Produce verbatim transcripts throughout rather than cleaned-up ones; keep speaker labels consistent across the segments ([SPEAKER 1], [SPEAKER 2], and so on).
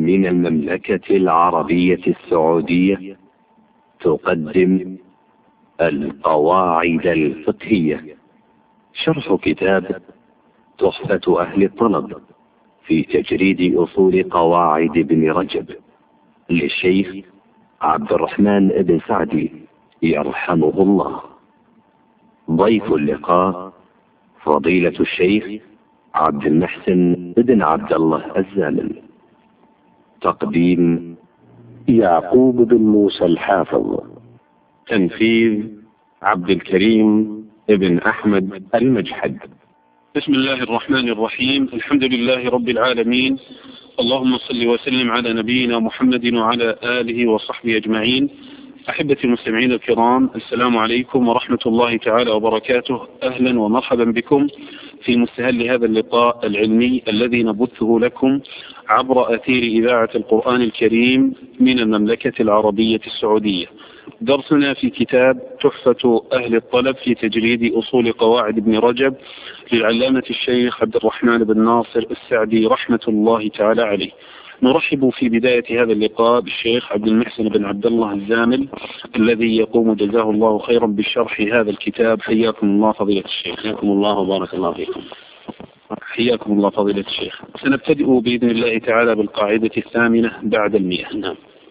[SPEAKER 1] من المملكة العربية السعودية تقدم القواعد الفقهية، شرح كتاب تحفة أهل الطلب في تجريد أصول قواعد ابن رجب للشيخ عبد الرحمن بن سعدي يرحمه الله. ضيف اللقاء فضيلة الشيخ عبد المحسن بن عبد الله الزامل. تقديم
[SPEAKER 2] يعقوب بن موسى الحافظ.
[SPEAKER 3] تنفيذ عبد الكريم ابن أحمد المجحد.
[SPEAKER 4] بسم الله الرحمن الرحيم. الحمد لله رب العالمين، اللهم صل وسلم على نبينا محمد وعلى آله وصحبه أجمعين. أحبتي المستمعين الكرام، السلام عليكم ورحمة الله تعالى وبركاته. أهلا ومرحبا بكم في مستهل هذا اللقاء العلمي الذي نبثه لكم عبر أثير إذاعة القرآن الكريم من المملكة العربية السعودية. درسنا في كتاب تحفة أهل الطلب في تجريد أصول قواعد ابن رجب للعلامة الشيخ عبد الرحمن بن ناصر السعدي رحمة الله تعالى عليه. نرحب في بداية هذا اللقاء بالشيخ عبد المحسن بن عبد الله الزامل الذي يقوم جزاه الله خيرا بشرح هذا الكتاب. حياكم الله فضيلة الشيخ.
[SPEAKER 2] حياكم الله وبارك الله فيكم.
[SPEAKER 4] حياكم الله فضيلة الشيخ. سنبتدئ بإذن الله تعالى بالقاعدة الثامنة بعد المئة.
[SPEAKER 2] نعم.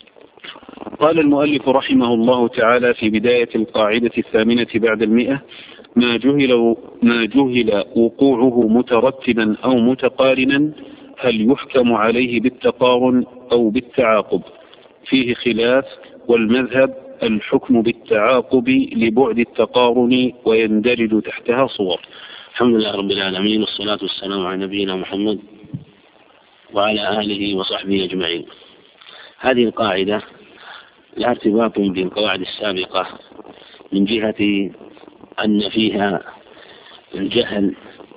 [SPEAKER 4] قال المؤلف رحمه الله تعالى في بداية القاعدة الثامنة بعد المئة: ما جهل ما جهل وقوعه مترتبا أو متقارنا هل يحكم عليه بالتقارن أو بالتعاقب؟ فيه خلاف، والمذهب الحكم بالتعاقب لبعد التقارن ويندرج تحتها صور.
[SPEAKER 2] الحمد لله رب العالمين، والصلاة والسلام على نبينا محمد وعلى آله وصحبه أجمعين. هذه القاعدة لها ارتباط بالقواعد السابقة من جهة أن فيها الجهل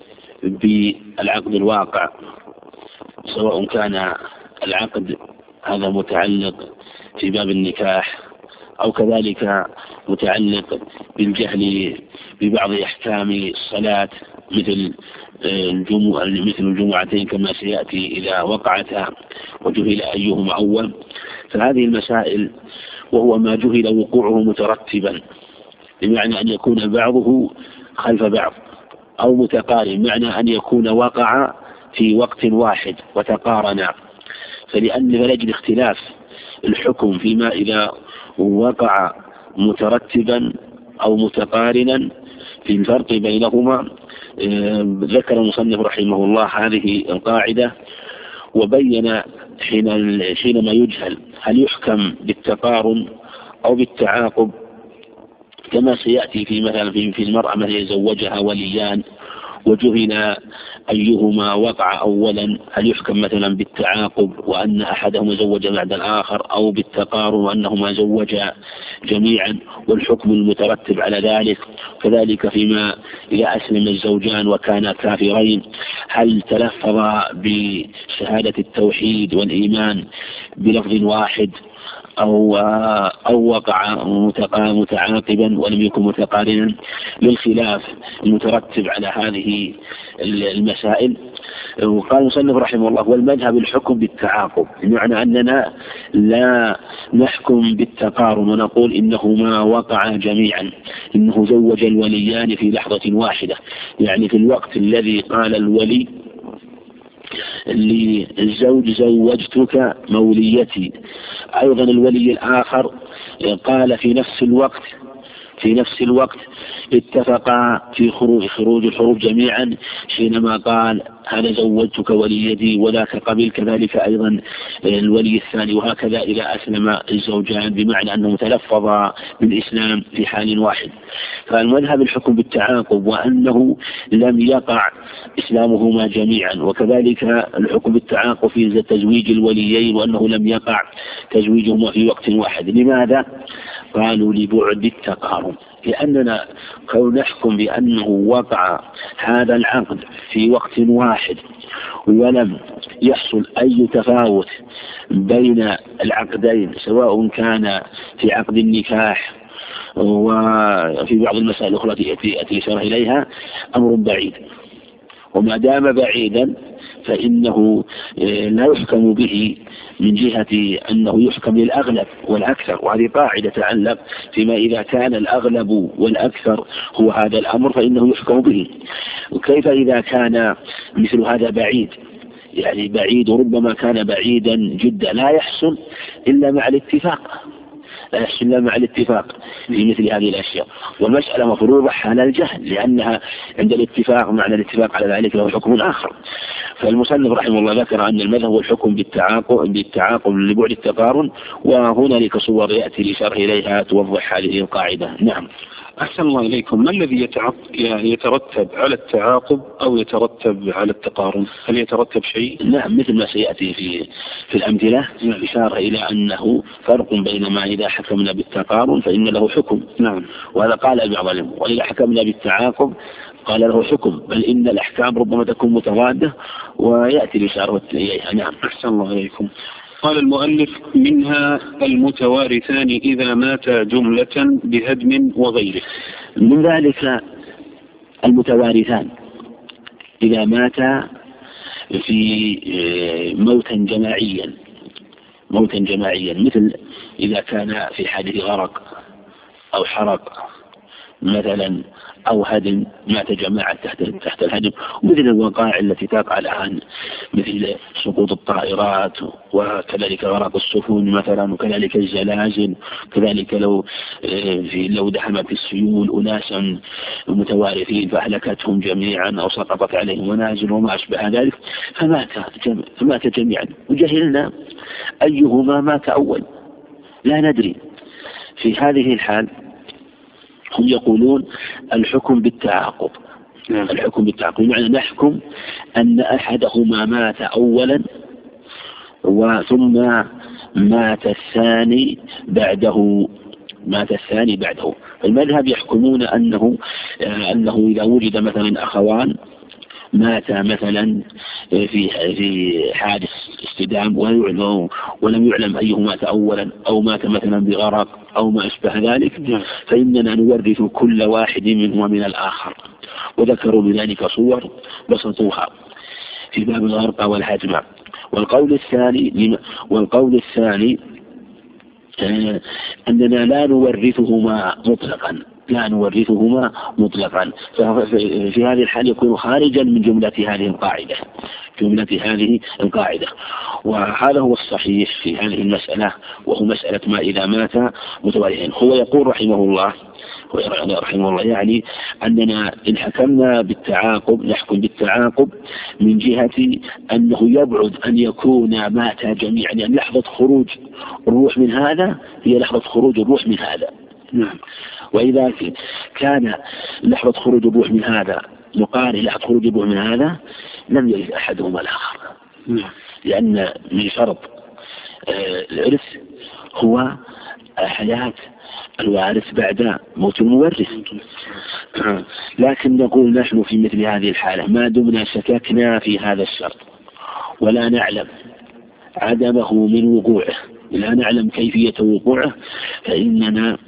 [SPEAKER 2] بالعقد الواقع، سواء كان العقد هذا متعلق في باب النكاح أو كذلك متعلق بالجهل ببعض أحكام الصلاة مثل الجمعة مثل الجمعتين كما سيأتي إذا وقعتها وجهل أيهما أول. فهذه المسائل وهو ما جهل وقوعه مترتبا، بمعنى أن يكون بعضه خلف بعض، أو متقارن، بمعنى أن يكون وقع في وقت واحد وتقارنا. فلأن فلجل اختلاف الحكم فيما إذا وقع مترتبا أو متقارنا في الفرق بينهما، ذكر المصنف رحمه الله هذه القاعدة وبين حين حينما يجهل هل يحكم بالتقارن أو بالتعاقب، كما سيأتي في مثلا في المرأة من يزوجها وليان وجهل أيهما وقع أولا، هل يحكم مثلا بالتعاقب وأن أحدهما زوج بعد الآخر، أو بالتقارن وأنهما زوجا جميعا والحكم المترتب على ذلك. كذلك فيما إذا أسلم الزوجان وكانا كافرين، هل تلفظا بشهادة التوحيد والإيمان بلفظ واحد أو أو وقع متعاقبا ولم يكن متقارنا، للخلاف المترتب على هذه المسائل. وقال المصنف رحمه الله: والمذهب الحكم بالتعاقب، بمعنى أننا لا نحكم بالتقارن ونقول إنهما وقعا جميعا، إنه زوج الوليان في لحظة واحدة، يعني في الوقت الذي قال الولي للزوج زوجتك موليتي، أيضا الولي الآخر قال في نفس الوقت في نفس الوقت اتفقا في خروج خروج الحروب جميعا حينما قال هذا زوجتك وليدي وذاك قبل، كذلك أيضا الولي الثاني، وهكذا إذا أسلم الزوجان، بمعنى أنهم تلفظا بالإسلام في حال واحد. فالمذهب الحكم بالتعاقب وأنه لم يقع إسلامهما جميعا، وكذلك الحكم بالتعاقب في تزويج الوليين وأنه لم يقع تزويجهما في وقت واحد. لماذا؟ قالوا لبعد التقارب، لأننا كون نحكم بأنه وقع هذا العقد في وقت واحد ولم يحصل أي تفاوت بين العقدين، سواء كان في عقد النكاح وفي بعض المسائل الأخرى التي أتي إشارة إليها، أمر بعيد. وما دام بعيدا فإنه لا يحكم به من جهة أنه يحكم للأغلب والأكثر، وهذه قاعدة تعلق فيما إذا كان الأغلب والأكثر هو هذا الأمر فإنه يحكم به. وكيف إذا كان مثل هذا بعيد، يعني بعيد وربما كان بعيدا جدا لا يحصل إلا مع الاتفاق، لا يحصل إلا مع الاتفاق في مثل هذه الأشياء، والمسألة مفروضة حال الجهل، لأنها عند الاتفاق معنى الاتفاق على ذلك له حكم آخر. فالمصنف رحمه الله ذكر أن المذهب هو الحكم بالتعاقب بالتعاقب لبعد التقارن، وهنالك صور يأتي لشرح إليها توضح هذه القاعدة. نعم.
[SPEAKER 4] أحسن الله إليكم. ما الذي يترتب على التعاقب أو يترتب على التقارن؟ هل يترتب شيء؟
[SPEAKER 2] نعم، مثل ما سيأتي في في الأمثلة إشارة إلى أنه فرق بين ما إذا حكمنا بالتقارن فإن له حكم.
[SPEAKER 4] نعم.
[SPEAKER 2] وهذا قال بعضهم، وإذا حكمنا بالتعاقب قال له حكم، بل إن الأحكام ربما تكون متضادة ويأتي الإشارة إليها. نعم.
[SPEAKER 4] أحسن الله إليكم. قال المؤلف: منها المتوارثان إذا مات جملة بهدم وغيره.
[SPEAKER 2] من ذلك المتوارثان إذا مات في موتا جماعيا موتا جماعيا مثل إذا كان في حادث غرق أو حرق مثلا أو هدم، مات جماعة تحت تحت الهدم، ومثل الوقائع التي تقع الآن مثل سقوط الطائرات وكذلك غرق السفن مثلا، وكذلك الزلازل، كذلك لو في لو دحمت السيول أناسا متوارثين فأهلكتهم جميعا أو سقطت عليهم منازل وما أشبه ذلك، فمات جميع فمات جميعا وجهلنا أيهما مات أول، لا ندري. في هذه الحال هم يقولون الحكم بالتعاقب. الحكم بالتعاقب يعني نحكم أن أحدهما مات أولا وثم مات الثاني بعده مات الثاني بعده. فالمذهب يحكمون أنه أنه إذا وجد مثلا أخوان مات مثلا في في حادث استدام ولم يعلم أيهما مات أولا أو مات مثلا بغرق أو ما أشبه ذلك، فإننا نورث كل واحد منهما من الآخر. وذكروا بذلك صور بسطوها في باب الغرق والهدم. والقول الثاني والقول الثاني أننا لا نورثهما مطلقا لا نورثهما مطلقا ففي هذه الحال يكون خارجا من جملة هذه القاعدة جملة هذه القاعدة وهذا هو الصحيح في هذه المسألة، وهو مسألة ما إذا مات متوارثين. هو يقول رحمه الله رحمه الله يعني أننا إن حكمنا بالتعاقب نحكم بالتعاقب من جهة أنه يبعد أن يكون مات جميعا، يعني لحظة خروج الروح من هذا هي لحظة خروج الروح من هذا.
[SPEAKER 4] نعم.
[SPEAKER 2] وإذا كان لحظة خروج الروح من هذا مقارن لحظة خروج الروح من هذا لم يرث أحدهما الآخر.
[SPEAKER 4] نعم.
[SPEAKER 2] لأن من شرط الإرث هو حياة الوارث بعد موت المورث. لكن نقول نحن في مثل هذه الحالة ما دمنا شككنا في هذا الشرط ولا نعلم عدمه من وقوعه، لا نعلم كيفية وقوعه، فإننا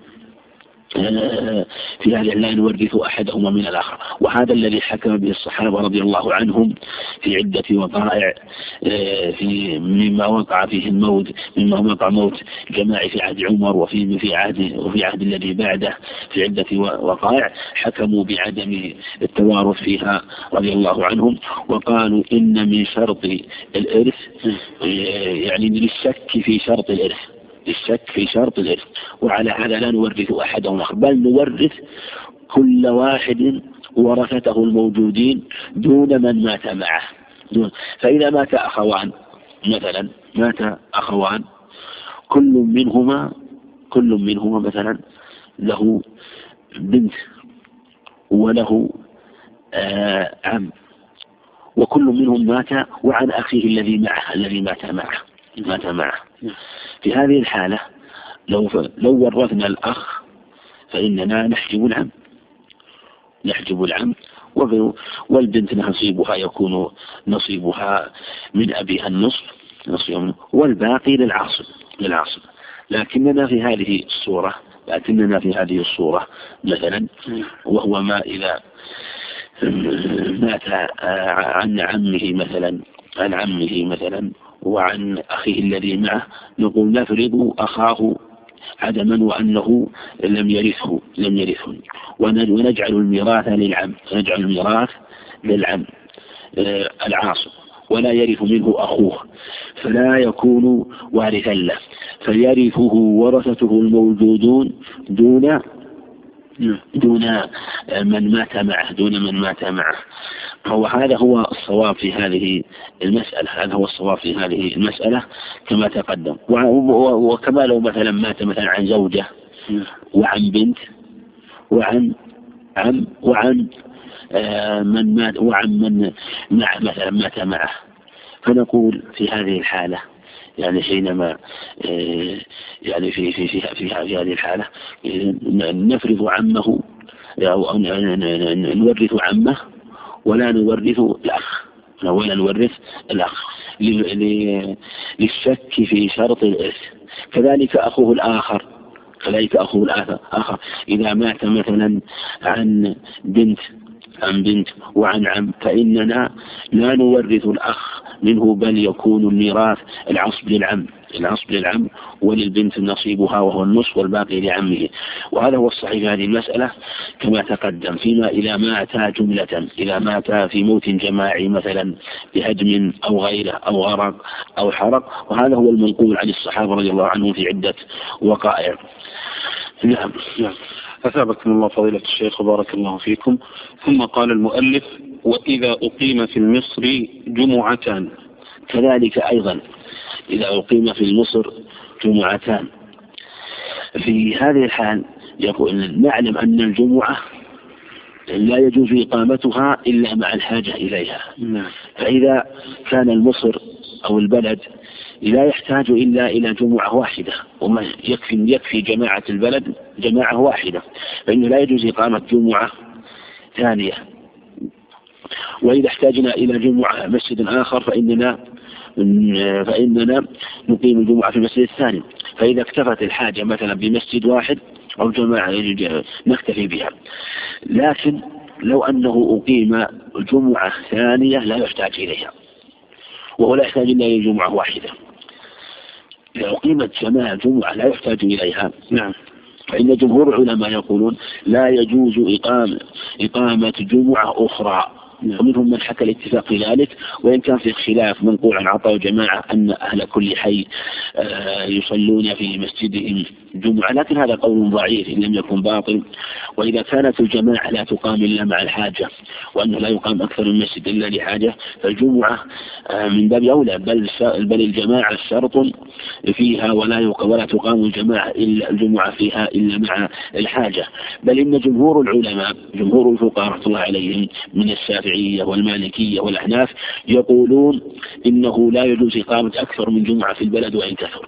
[SPEAKER 2] في هذا لا نورث أحدهما من الآخر. وهذا الذي حكم به الصحابة رضي الله عنهم في عدة وقائع في مما وقع فيه الموت مما وقع موت جماعي في عهد عمر وفي في عهد وفي عهد الذي بعده في عدة وقائع حكموا بعدم التوارث فيها رضي الله عنهم، وقالوا إن من شرط الإرث يعني للشك في شرط الإرث الشك في شرط الإرث، وعلى هذا لا نورث أحدهم الآخر بل نورث كل واحد ورثته الموجودين دون من مات معه. دون. فإذا مات أخوان مثلا مات أخوان كل منهما كل منهما مثلا له بنت وله آه عم، وكل منهم مات وعن أخيه الذي معه الذي مات معه مات معه في هذه الحالة لو لو ورثنا الأخ فإننا نحجب العم نحجب العم والبنت نصيبها يكون نصيبها من أبيها النصف نصيبها والباقي للعاصب للعاصب لكننا في هذه الصورة لكننا في هذه الصورة مثلا وهو ما إذا مات عن عمه مثلا عن عمه مثلا وعن أخيه الذي معه، نقول نفرض أخاه عدما وأنه لم يرثه لم يرثه ونجعل الميراث للعم نجعل الميراث للعم العاصب ولا يرث منه أخوه، فلا يكون وارثا له، فيرثه ورثته الموجودون دون دون من مات معه دون من مات معه. وهذا هو الصواب في هذه المسألة هذا هو الصواب في هذه المسألة كما تقدم. وكما لو مثلا مات مثلا عن زوجة وعن بنت وعن عم وعن من مات وعن من مع مثلا مات معه، فنقول في هذه الحالة يعني حينما يعني في في في في هذه الحالة نفرض عمه أو نورث عمه ولا نورث الأخ ولا نورث الأخ للشك في شرط الإرث. كذلك أخوه الآخر كذلك أخوه الآخر إذا مات مثلا عن بنت عن بنت وعن عم فإننا لا نورث الأخ منه، بل يكون الميراث العصب للعم العصب للعم وللبنت نصيبها وهو النصف والباقي لعمه. وهذا هو الصحيح في هذه المسألة كما تقدم. فيما إذا مات جملة إذا مات في موت جماعي مثلا بهدم أو غيره أو غرق أو حرق، وهذا هو المنقول عن الصحابة رضي الله عنهم في عدة وقائع.
[SPEAKER 4] نعم نعم. أثابكم الله فضيلة الشيخ وبارك الله فيكم. ثم قال المؤلف: وإذا أقيم في المصر جمعتان.
[SPEAKER 2] كذلك أيضا إذا أقيم في مصر جمعتان، في هذه الحال يقول نعلم أن الجمعة لا يجوز إقامتها إلا مع الحاجة إليها. فإذا كان المصر أو البلد لا يحتاج إلا إلى جمعة واحدة وما يكفي يكفي جماعة البلد جماعة واحدة، فإنه لا يجوز إقامة جمعة ثانية. وإذا احتاجنا إلى جمعة مسجد آخر فإننا فإننا نقيم الجمعة في المسجد الثاني. فإذا اكتفت الحاجة مثلا بمسجد واحد أو جماعة نكتفي بها. لكن لو أنه أقيم جمعة ثانية لا يحتاج إليها وهو لا يحتاج إلا إلى جمعة واحدة. إذا أقيمت جماعة جمعة لا يحتاج إليها نعم فإن جمهور العلماء يقولون لا يجوز إقامة إقامة جمعة أخرى، ومنهم من حكى الاتفاق في ذلك، وإن كان في خلاف منقول عن عطاء جماعة أن أهل كل حي يصلون في مسجدهم جمعة، لكن هذا قول ضعيف إن لم يكن باطل. وإذا كانت الجماعة لا تقام إلا مع الحاجة وأنه لا يقام أكثر من مسجد إلا لحاجة فالجمعة من باب أولى، بل بل الجماعة شرط فيها ولا ولا تقام الجماعة إلا الجمعة فيها إلا مع الحاجة. بل إن جمهور العلماء جمهور الفقهاء رحمة الله عليهم من الشافعية والمالكية والأحناف يقولون إنه لا يجوز إقامة أكثر من جمعة في البلد وإن كثر.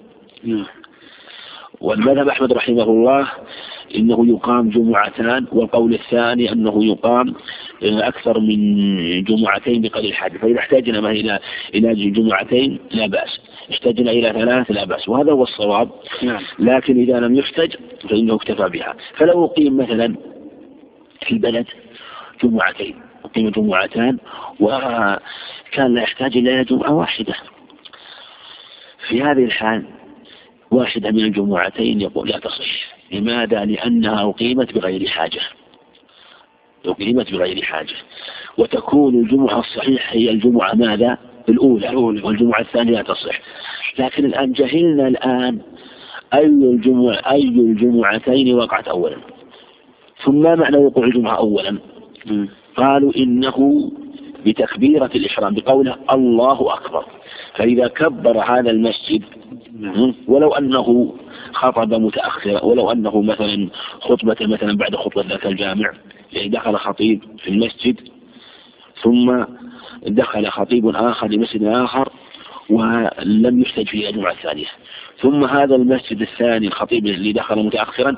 [SPEAKER 2] والمذهب أحمد رحمه الله إنه يقام جمعتان، والقول الثاني أنه يقام أكثر من جمعتين بقدر الحاجة. فإذا احتاجنا ما إلى إلى جمعتين لا بأس، احتاجنا إلى ثلاث لا بأس، وهذا هو الصواب. لكن إذا لم يحتج فإنه اكتفى بها. فلو أقيم مثلا في البلد جمعتين أقيم جمعتان وكان لا يحتاج إلى جمعة واحدة، في هذه الحال واحدة من الجمعتين يقول لا تصح. لماذا؟ لأنها أقيمت بغير حاجة أقيمت بغير حاجة وتكون الجمعة الصحيحة هي الجمعة ماذا؟ الأولى، والجمعة الثانية تصح. لكن الآن جهلنا الآن أي الجمعة أي الجمعتين وقعت أولا، ثم ما معنى وقوع الجمعة أولا؟ قالوا إنه بتكبيرة الإحرام بقوله الله أكبر. فإذا كبر هذا المسجد ولو أنه خطب متأخرا، ولو أنه مثلا خطبة مثلا بعد خطبة ذاك الجامع، يعني دخل خطيب في المسجد ثم دخل خطيب آخر لمسجد آخر ولم يحتج فيه الجمعة الثانية، ثم هذا المسجد الثاني الخطيب اللي دخل متأخرا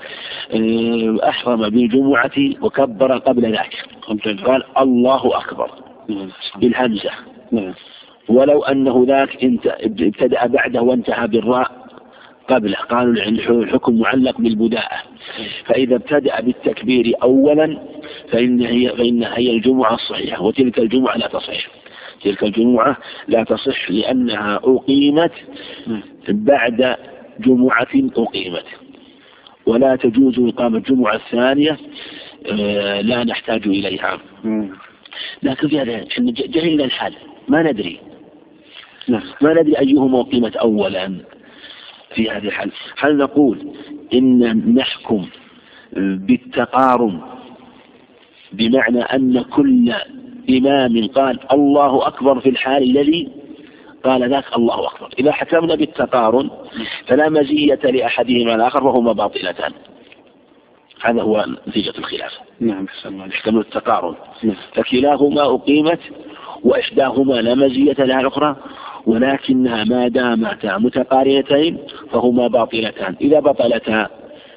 [SPEAKER 2] أحرم بالجمعة وكبر قبل ذاك قال الله أكبر بالهمزة، ولو أنه ذاك ابتدأ بعده وانتهى بالراء قبله، قالوا الحكم معلق بالبداءة، فإذا ابتدأ بالتكبير أولا فإن هي, فإن هي الجمعة الصحيحة، وتلك الجمعة لا تصح، تلك الجمعة لا تصح لأنها أقيمت بعد جمعة أقيمت، ولا تجوز إقامة الجمعة الثانية لا نحتاج إليها. لكن في هذا جهلنا الحال، ما ندري ما ندري أيهما أقيمت أولا في هذه الحال. هل نقول إن نحكم بالتقارن بمعنى أن كل إمام قال الله أكبر في الحال الذي قال ذاك الله أكبر؟ إذا حكمنا بالتقارن فلا مزية لأحدهما الآخر وهما باطلتان. هذا هو نتيجة الخلاف.
[SPEAKER 4] نعم.
[SPEAKER 2] يحكم التقارن، فكلاهما أقيمت وإحداهما لا مزية لها الأخرى، ولكنها ما دامتا متقارنتين فهما باطلتان. إذا بطلتا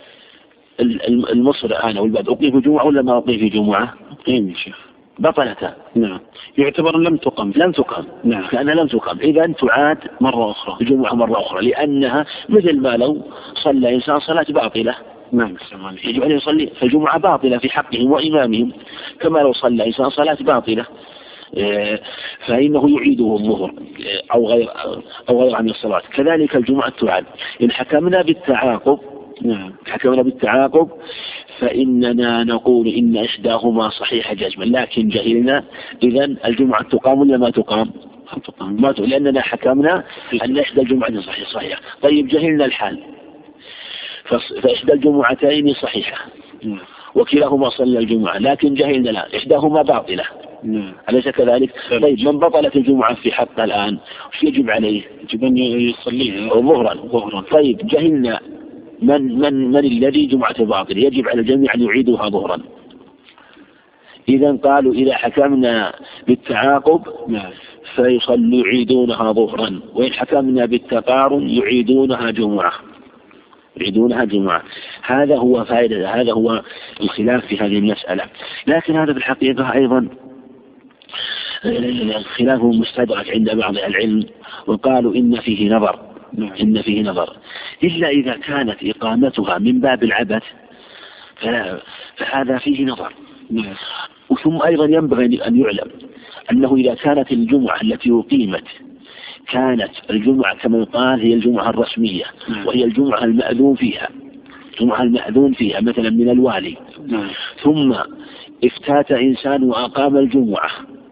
[SPEAKER 2] المصر الآن والبعد أقيم في جمعة ولا ما أقيم في جمعة؟
[SPEAKER 4] أقيم يا شيخ.
[SPEAKER 2] بطلتا.
[SPEAKER 4] نعم. يعتبر لم تقم.
[SPEAKER 2] لم تقم.
[SPEAKER 4] نعم.
[SPEAKER 2] لأنها لم تقم، إذا تعاد
[SPEAKER 4] مرة أخرى
[SPEAKER 2] الجمعة مرة أخرى، لأنها مثل ما لو صلى إنسان صلاة باطلة
[SPEAKER 4] نعم
[SPEAKER 2] يجب أن يصلي، فالجمعة باطلة في حقهم وإمامهم، كما لو صلى إنسان صلاة باطلة فإنه يعيده الظهر أو غير أو غير عن الصلاة. كذلك الجمعة تعاد. إن حكمنا بالتعاقب
[SPEAKER 4] نعم
[SPEAKER 2] حكمنا بالتعاقب فإننا نقول إن إحداهما صحيحة جزما، لكن جهلنا إذن الجمعة تقام ولا ما تقام؟ ما تقام، لأننا حكمنا أن إحدى الجمعة صحيحة صحيحة. طيب جهلنا الحال، فإحدى الجمعتين صحيحة وكلاهما صلى الجمعة، لكن جهلنا لا إحداهما باطلة.
[SPEAKER 4] نعم.
[SPEAKER 2] أليس كذلك؟ طيب من بطلت الجمعة في حقه الآن وش يجب عليه؟
[SPEAKER 4] يجب أن يصليها
[SPEAKER 2] ظهرا.
[SPEAKER 4] ظهرا.
[SPEAKER 2] طيب جهلنا من من من الذي جمعة باطل، يجب على الجميع أن يعيدوها ظهرا. إذا قالوا إذا حكمنا بالتعاقب
[SPEAKER 4] نعم.
[SPEAKER 2] فيصلوا يعيدونها ظهرا، وإن حكمنا بالتقارن يعيدونها جمعة يعيدونها جمعة. هذا هو فائدة، هذا هو الخلاف في هذه المسألة. لكن هذا في الحقيقة أيضا خلاف مستدرك عند بعض العلم، وقالوا إن فيه نظر إن فيه نظر إلا إذا كانت إقامتها من باب العبث فهذا فيه نظر. وثم أيضا ينبغي أن يعلم أنه إذا كانت الجمعة التي أقيمت كانت الجمعة كما يقال هي الجمعة الرسمية وهي الجمعة المأذون فيها الجمعة المأذون فيها مثلا من الوالي، ثم افتات إنسان وأقام الجمعة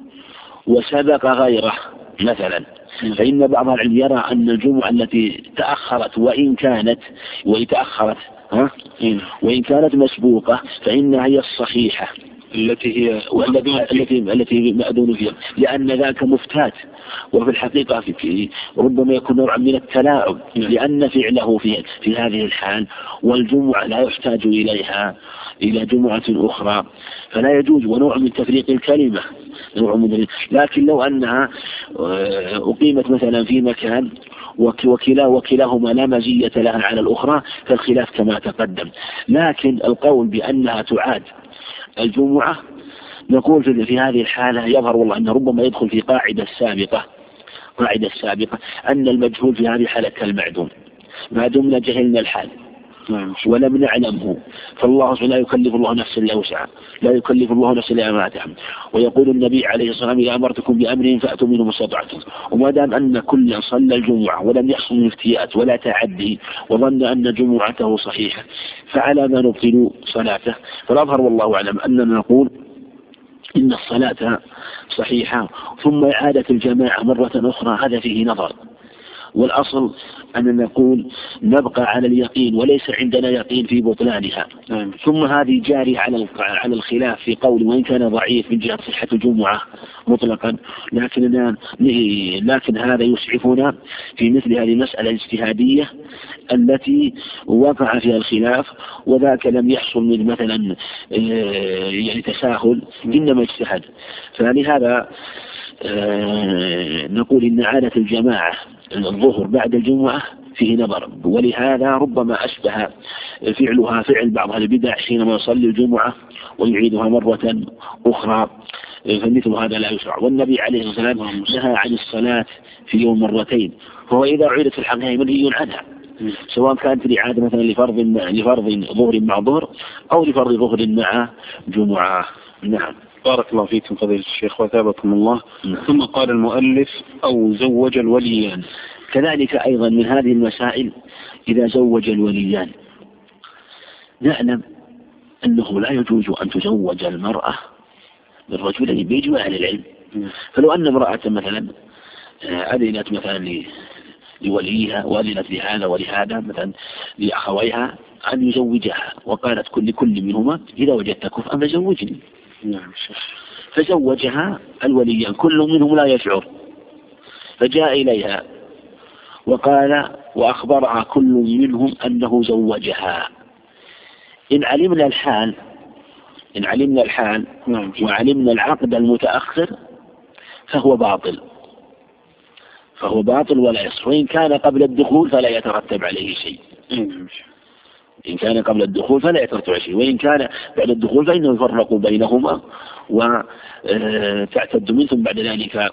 [SPEAKER 2] وسبق غيره مثلا، فإن بعض العلم يرى أن الجمعة التي تأخرت وإن كانت وإن تأخرت ها وإن كانت مسبوقة فإنها هي الصحيحة
[SPEAKER 4] التي هي
[SPEAKER 2] التي التي مأذون فيها، لأن ذاك مفتات. وفي الحقيقة في ربما يكون نوعا من التلاعب، لأن فعله في في هذه الحال، والجمعة لا يحتاج إليها إلى جمعة أخرى، فلا يجوز، ونوع من تفريق الكلمة نوع من. لكن لو أنها أقيمت مثلا في مكان وكلا وكلاهما لا مزية لها على الأخرى فالخلاف كما تقدم. لكن القول بأنها تعاد الجمعة نقول في هذه الحالة يظهر والله أنه ربما يدخل في قاعدة السابقة قاعدة السابقة أن المجهول في هذه الحالة كالمعدوم، ما دمنا جهلنا الحال ولم نعلمه، فالله لا يكلف الله نفسا إلا وسعها، لا يكلف الله نفسا إلا ما آتاها. ويقول النبي عليه الصلاة والسلام إذا أمرتكم بأمر فأتوا منه ما استطعتم. وما دام أن كل صلى الجمعة ولم يحصل من افتيات ولا تعدي وظن أن جمعته صحيحة فعلى ما نبطل صلاته. فالأظهر والله أعلم أننا نقول إن الصلاة صحيحة، ثم إعادة الجماعة مرة أخرى هذا فيه نظر، والأصل أن نقول نبقى على اليقين وليس عندنا يقين في بطلانها. ثم هذه جاري على على الخلاف في قول وإن كان ضعيف من جهة صحة الجمعة مطلقا، لكننا لكن هذا يسعفنا في مثل هذه المسألة الاجتهادية التي وقع فيها الخلاف، وذاك لم يحصل من مثلا يعني تساهل، إنما اجتهد. فلهذا نقول إن عادة الجماعة الظهر بعد الجمعة فيه نظر، ولهذا ربما أشبه فعلها فعل بعض أهل البدع حينما يصلي الجمعة ويعيدها مرة أخرى، فمثل هذا لا يشرع. والنبي عليه الصلاة والسلام نهى عن الصلاة في يوم مرتين، فهو إذا عيدت في الحقيقة منهي عنها سواء كانت الإعادة مثلا لفرض لفرض ظهر مع ظهر أو لفرض ظهر مع جمعة. نعم.
[SPEAKER 4] بارك الله فيكم فضيلة الشيخ وثابكم الله. نعم. ثم قال المؤلف أو زوج الوليان.
[SPEAKER 2] كذلك أيضا من هذه المسائل إذا زوج الوليان نعلم أنه لا يجوز أن تزوج المرأة بالرجل بإجماع أهل العلم. فلو أن امرأة مثلا أذنت مثلا لوليها وأذنت لهذا ولهذا مثلا لأخويها أن يزوجها وقالت كل كل منهما إذا وجدت كفءا فزوجني.
[SPEAKER 4] نعم.
[SPEAKER 2] فزوجها الوليان كل منهم لا يشعر، فجاء إليها وقال وأخبرها كل منهم أنه زوجها. إن علمنا الحال إن علمنا الحال وعلمنا العقد المتأخر فهو باطل فهو باطل ولا يصح. وإن كان قبل الدخول فلا يترتب عليه شيء. إن كان قبل الدخول فلا يترتب عليه شيء، وإن كان بعد الدخول فإنه يفرق بينهما وتعتد منه ثم بعد ذلك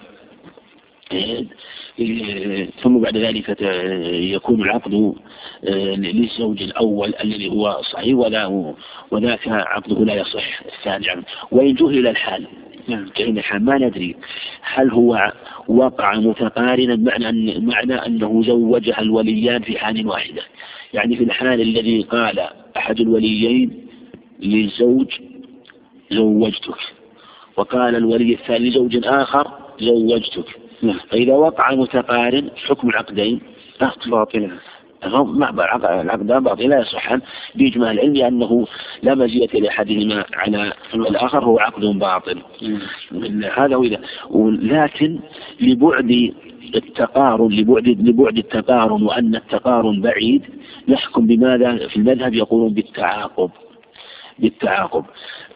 [SPEAKER 2] ثم بعد ذلك يكون العقد للزوج الأول الذي هو صحيح ولا وذاك عقده لا يصح الثاني عنه. وإن جهل الحال يعني الحال ما ندري هل هو وقع متقارنا معنى معنى أنه زوجها الوليان في حال واحدة، يعني في الحال الذي قال أحد الوليين للزوج زوجتك وقال الولي الثاني لزوج آخر زوجتك، فإذا وقع متقارن حكم العقدين باطلا مع العقد باطل لا يصح بإجماع العلم لأنه لا مزية لأحدهما على الآخر هو عقد باطل. هذا هو. لكن لبعد التقارن لبعد لبعد التقارن وأن التقارن بعيد يحكم بماذا في المذهب يقولون بالتعاقب بالتعاقب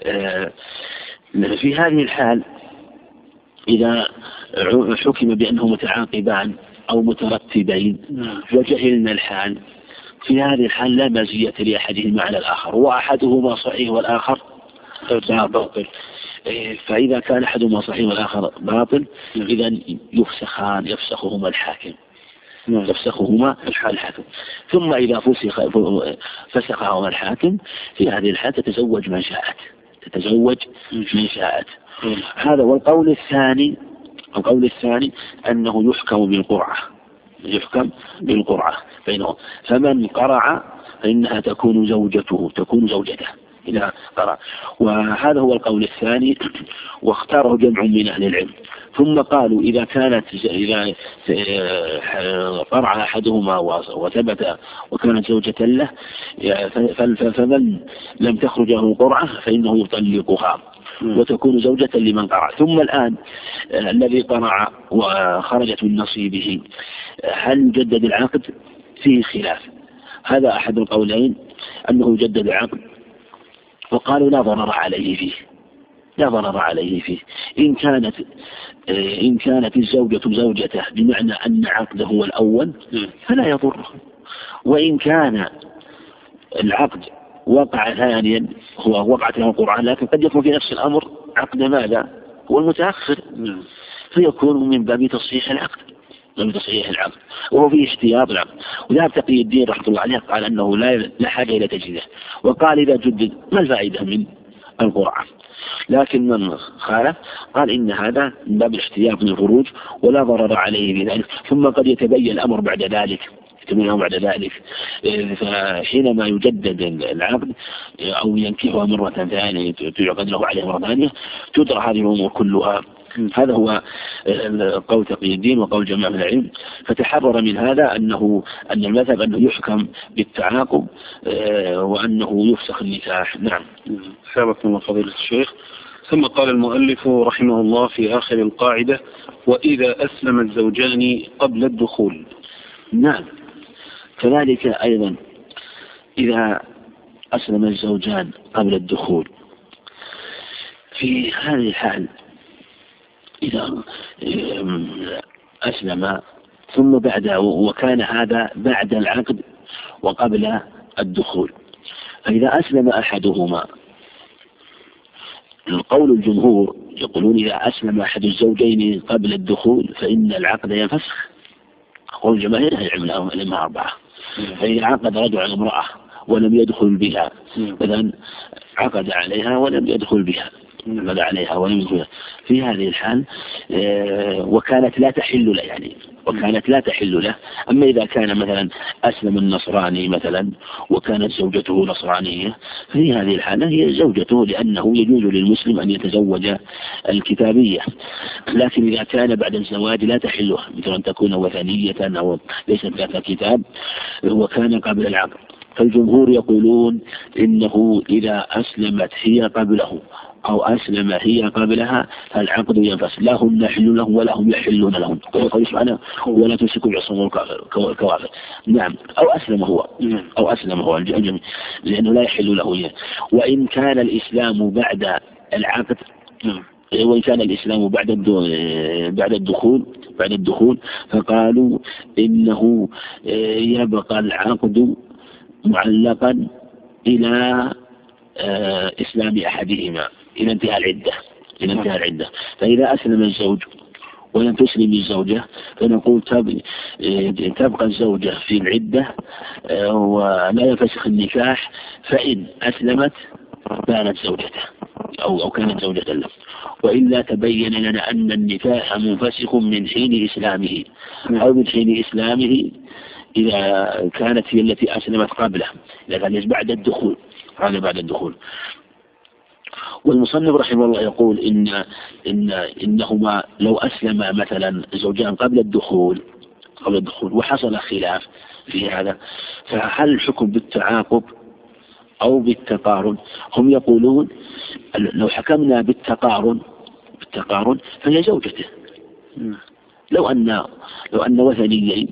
[SPEAKER 2] في هذه الحال إذا حكم بأنه متعاقبان أو مترتبين وجهلنا الحال في هذه الحال لا مزية لأحدهما على الآخر وأحدهما صحيح والآخر باطل. فإذا كان أحدهما صحيح والآخر باطل إذا يفسخان يفسخهما الحاكم يفسخهما الحاكم ثم إذا فسخ فسخهما الحاكم في هذه الحال تتزوج من شاءت تتزوج من شاءت. هذا. والقول الثاني القول الثاني أنه يحكم بالقرعة يحكم بالقرعة بينهم، فمن قرع فإنها تكون زوجته تكون زوجته إذا قرع. وهذا هو القول الثاني واختاره جمع من أهل العلم. ثم قالوا إذا كانت إذا قرع أحدهما وثبت وكانت زوجة له فمن لم تخرج له قرعة فإنه يطلقها وتكون زوجة لمن قرع. ثم الآن الذي قرع وخرجت من نصيبه هل يجدد العقد؟ فيه خلاف. هذا أحد القولين أنه يجدد العقد، وقالوا لا ضرر عليه فيه لا ضرر عليه فيه إن كانت إن كانت الزوجة زوجته بمعنى أن عقده هو الأول فلا يضره، وإن كان العقد وقع ثانيا هو وقعت له القرآن لكن قد يكون في نفس الأمر عقد ماذا هو المتأخر فيكون من باب تصحيح العقد من تصحيح العقد وهو فيه احتياط العقد. وذهب تقي الدين رحمه الله عليه قال أنه لا لا حاجة إلى تجديده، وقال إذا جدد ما الفائدة من القرعة. لكن من خالف قال إن هذا من باب الاحتياط من الخروج ولا ضرر عليه بذلك. ثم قد يتبين الأمر بعد ذلك يتبين بعد ذلك فحينما يجدد العقد أو ينكحها مرة ثانية تعقد له عليه مرة ثانية تدرى هذه الأمور كلها. هذا هو قول تقي الدين وقول جماعة من العلم. فتحرر من هذا أنه أن المذهب أنه يحكم بالتعاقب وأنه يفسخ النكاح. نعم.
[SPEAKER 4] حابكم الله فضيلة الشيخ. ثم قال المؤلف رحمه الله في آخر القاعدة وإذا أسلم الزوجان قبل الدخول.
[SPEAKER 2] نعم. كذلك أيضا إذا أسلم الزوجان قبل الدخول في هذه الحال إذا أسلم ثم بعد وكان هذا بعد العقد وقبل الدخول، فإذا أسلم أحدهما القول الجمهور يقولون إذا أسلم أحد الزوجين قبل الدخول فإن العقد ينفسخ. قول الجماهير العلماء أربعة فإذا عقد رجل على امرأة ولم يدخل بها مثلا، عقد عليها ولم يدخل بها عقد عليها ولم يدخل بها في هذه الحال وكانت لا تحل له يعني وكانت لا تحل له. أما إذا كان مثلا أسلم النصراني مثلا وكانت زوجته نصرانية، ففي هذه الحالة هي زوجته، لأنه يجوز للمسلم أن يتزوج الكتابية. لكن إذا كان بعد الزواج لا تحله، مثل أن تكون وثنية أو ليست ذات كتاب وكان قبل العقد، فالجمهور يقولون إنه إذا أسلمت هي قبله أو أسلم هي قبلها فالعقد ينفسخ، لا هم يحل لهم ولا هم يحلون لهم، قال سبحانه ولا تمسكوا بعصم الكوافر. نعم، أو أسلم هو أو أسلم هو الجميع، لأنه لا يحل له. وإن كان الإسلام بعد العقد وإن كان الإسلام بعد بعد الدخول بعد الدخول فقالوا إنه يبقى العقد معلقا إلى إسلام أحدهما إلى انتهاء العدة إلى انتهاء العدة. فإذا أسلم الزوج ولم تسلم الزوجة فنقول تبقى الزوجة في العدة ولا يفسخ النكاح، فإن أسلمت كانت زوجته أو أو كانت زوجة له، وإلا تبين لنا أن النكاح منفسخ من حين إسلامه أو من حين إسلامه إذا كانت هي التي أسلمت قبله، إذا كانت بعد الدخول هذا بعد الدخول. والمصنف رحمه الله يقول إن إن إنهما لو أسلم مثلا زوجان قبل الدخول قبل الدخول وحصل خلاف في هذا، فهل الحكم بالتعاقب أو بالتقارن؟ هم يقولون لو حكمنا بالتقارن بالتقارن فهي زوجته. لو أن لو أن وثنيين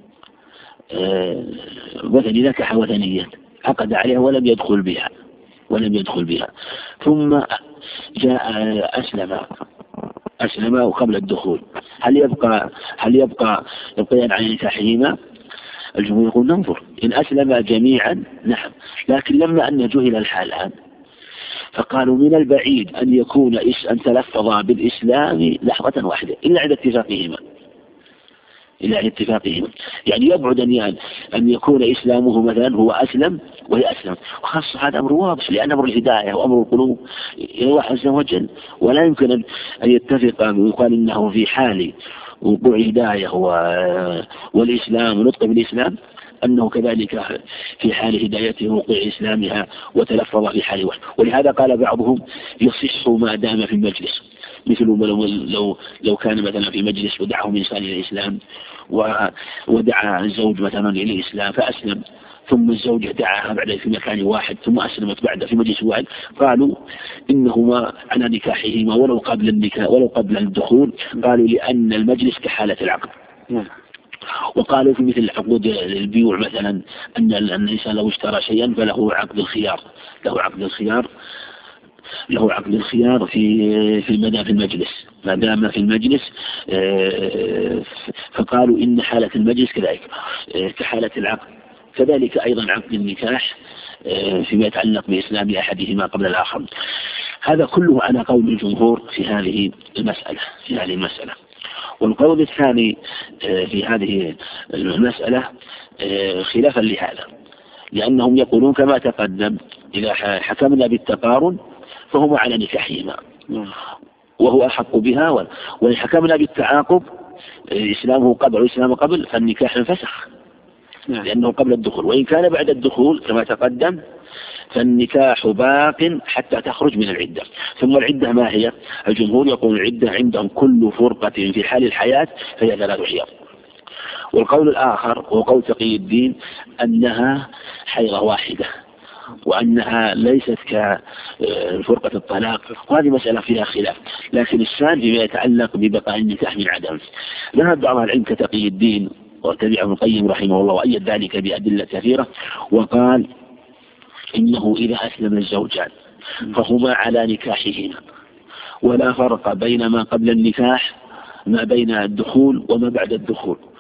[SPEAKER 2] آه وثني نكح وثنيا عقد عليها ولم يدخل بها ولم يدخل بها ثم جاء أسلم أسلم قبل الدخول، هل يبقى هل يبقى يبقيان على نكاحهما؟ الجمهور يقول ننظر، إن أسلم جميعا نعم، لكن لما أن جهل الحال الآن فقالوا من البعيد أن يكون أن تلفظا بالإسلام لحظة واحدة إلا عند اتفاقهما إلا عند اتفاقهما يعني يبعد أن أن يكون إسلامه مثلا هو أسلم وهي أسلم، وخاصة هذا أمر واضح لأن أمر الهداية وأمر القلوب إلى الله عز وجل، ولا يمكن أن يتفق ويقال إنه في حال وقوع هداية والإسلام ونطق بالإسلام أنه كذلك في حال هدايته وقوع إسلامها وتلفظ في حال واحد. ولهذا قال بعضهم يصح ما دام في المجلس، مثل لو لو لو كان مثلا في مجلس ودعه إنسان إلى الإسلام ودعا الزوج مثلا إلى الإسلام فأسلم، ثم الزوجة دعاها بعد في مكان واحد ثم أسلمت بعد في مجلس واحد، قالوا إنهما على نكاحهما ولو قبل النكاح ولو قبل الدخول، قالوا لأن المجلس كحالة العقد. وقالوا في مثل عقود البيوع مثلا أن الإنسان لو اشترى شيئا فله عقد الخيار له عقد الخيار له عقد الخيار في في المدى في المجلس ما دام في المجلس، فقالوا إن حالة المجلس كذلك كحالة العقد، كذلك أيضا عقد النكاح فيما يتعلق بإسلام أحدهما قبل الآخر. هذا كله على قول الجمهور في هذه المسألة في هذه المسألة. والقول الثاني في هذه المسألة خلافا لهذا، لأنهم يقولون كما تقدم إذا حكمنا بالتقارن فهم على نكاحهما وهو أحق بها، وإن حكمنا بالتعاقب إسلامه قبل وإسلامه قبل فالنكاح انفسخ لأنه قبل الدخول، وإن كان بعد الدخول كما تقدم فالنكاح باق حتى تخرج من العدة. ثم العدة ما هي؟ الجمهور يقول العدة عندهم كل فرقة في حال الحياة فهي ثلاث حيض. والقول الآخر هو قول تقي الدين أنها حيضة واحدة وأنها ليست كفرقة الطلاق، وهذه مسألة فيها خلاف، لكن الثاني فيما يتعلق ببقاء النكاح من عدم. ذهب بعض العلم كتقي الدين وتبعه ابن القيم رحمه الله وأيد ذلك بأدلة كثيرة، وقال إنه إذا أسلم الزوجان فهما على نكاحهما ولا فرق بين ما قبل النكاح ما بين الدخول وما بعد الدخول،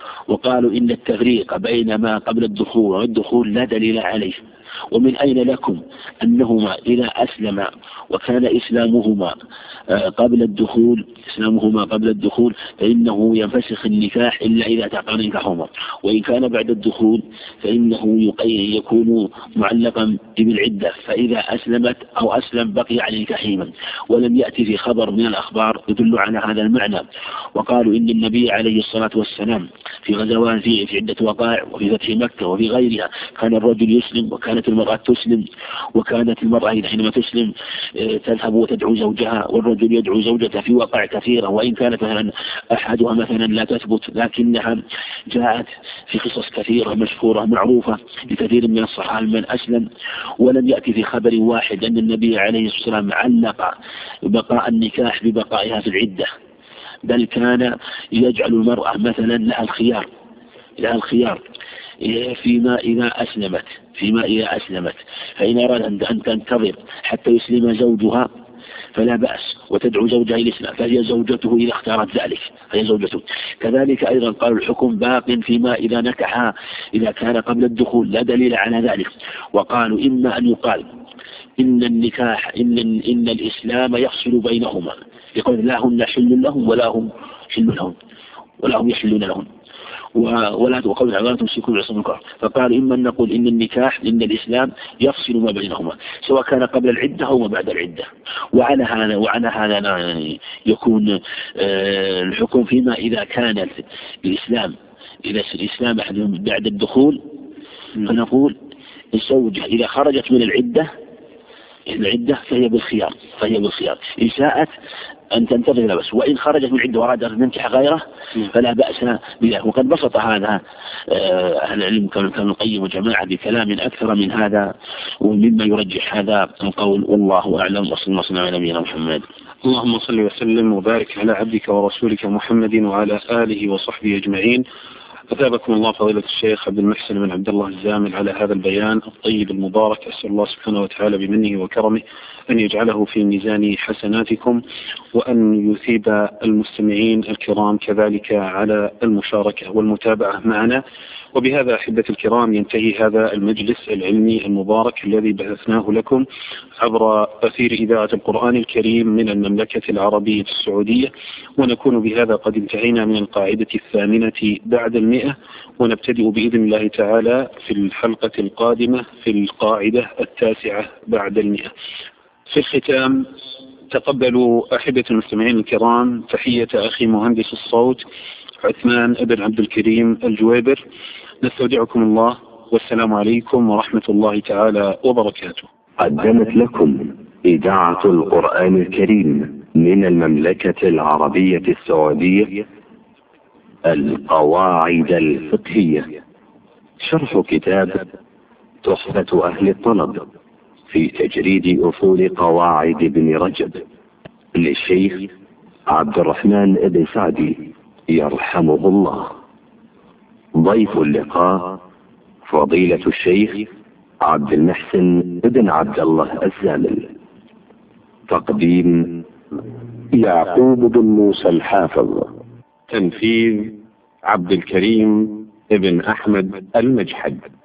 [SPEAKER 2] وقالوا إن التفريق بين ما قبل الدخول والدخول لا دليل عليه. ومن أين لكم أنهما إذا أسلم وكان إسلامهما قبل الدخول إسلامهما قبل الدخول فإنه ينفسخ النكاح إلا إذا تعقد نكاحهما، وإن كان بعد الدخول فإنه يكون معلقا بالعدة، فإذا أسلمت أو أسلم بقي على نكاحهما. ولم يأتي في خبر من الأخبار يدل على هذا المعنى. وقالوا إن النبي عليه الصلاة والسلام في غزوات في عدة وقائع وفي فتح مكة وفي غيرها كان الرجل يسلم وكانت المرأة تسلم، وكانت المرأة حينما تسلم تذهب وتدعو زوجها، والرجل يدعو زوجته في وقائع كثيرة، وإن كانت مثلا أحدها مثلا لا تثبت لكنها جاءت في قصص كثيرة مشهورة معروفة لكثير من الصحابة من أسلم. ولم يأتي في خبر واحد أن النبي عليه الصلاة والسلام علق بقاء النكاح ببقائها في العدة، بل كان يجعل المرأة مثلا لها الخيار لها الخيار فيما إذا أسلمت فيما إذا أسلمت فإن أراد أن تنتظر حتى يسلم زوجها فلا بأس، وتدعو زوجها إلى الإسلام فهي زوجته إذا اختارت ذلك، فهي زوجته. كذلك أيضا قالوا الحكم باق فيما إذا نكحها إذا كان قبل الدخول، لا دليل على ذلك. وقالوا إما أن يقال إن النكاح إن, إن الإسلام يفصل بينهما، يقول لا هن حل لهم ولا هم حل لهم ولا هم يحلون لهم، ولا وقول لا تمسكوا بعصم الكفر. فقال إما أن نقول إن النكاح إن الإسلام يفصل ما بينهما سواء كان قبل العدة أو ما بعد العدة. وعلى هذا وعلى هذا يكون الحكم فيما إذا كان الإسلام إذا الإسلام بعد الدخول، فنقول الزوجة إذا خرجت من العدة العدة فهي بالخيار فهي بالخيار إن شاءت أن تنتظر لا بأس، وإن خرجت من العدة وأراد أن تنكح غيره فلا بأس بها. وقد بسط هذا أهل العلم كابن القيم وجماعة بكلام أكثر من هذا ومما يرجح هذا القول، والله أعلم. وصلى الله وسلم على نبينا محمد.
[SPEAKER 4] اللهم صل وسلم وبارك على عبدك ورسولك محمد وعلى آله وصحبه أجمعين. أثابكم الله فضيلة الشيخ عبد المحسن بن عبد الله الزامل على هذا البيان الطيب المبارك. أسأل الله سبحانه وتعالى بمنه وكرمه أن يجعله في ميزان حسناتكم، وأن يثيب المستمعين الكرام كذلك على المشاركة والمتابعة معنا. وبهذا أحبتي الكرام ينتهي هذا المجلس العلمي المبارك الذي بعثناه لكم عبر أثير إذاعة القرآن الكريم من المملكة العربية السعودية، ونكون بهذا قد انتهينا من القاعدة الثامنة بعد المئة، ونبتدئ بإذن الله تعالى في الحلقة القادمة في القاعدة التاسعة بعد المئة. في الختام تقبلوا أحبة المستمعين الكرام تحية أخي مهندس الصوت عثمان بن عبد الكريم الجويبر. نستودعكم الله والسلام عليكم ورحمة الله تعالى وبركاته.
[SPEAKER 1] قدمت لكم إذاعة القرآن الكريم من المملكة العربية السعودية القواعد الفقهية، شرح كتاب تحفة أهل الطلب في تجريد أصول قواعد ابن رجب للشيخ عبد الرحمن بن سعدي يرحمه الله. ضيف اللقاء فضيلة الشيخ عبد المحسن بن عبد الله الزامل. تقديم
[SPEAKER 3] يعقوب بن موسى الحافظ. تنفيذ عبد الكريم ابن أحمد المجحد.